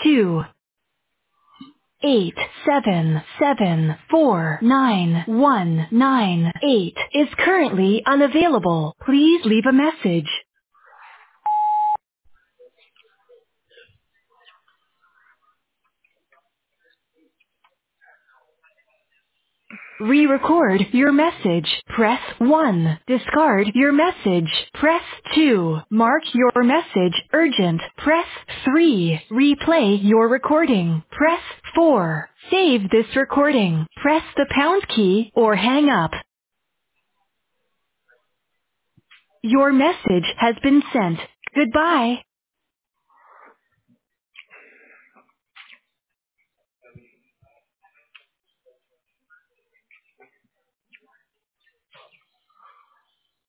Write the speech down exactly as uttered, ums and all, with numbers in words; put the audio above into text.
two eight seven seven four nine one nine eight is currently unavailable. Please leave a message. Re-record your message. Press one. Discard your message. Press two. Mark your message urgent. Press three. Replay your recording. Press four. Save this recording. Press the pound key or hang up. Your message has been sent. Goodbye.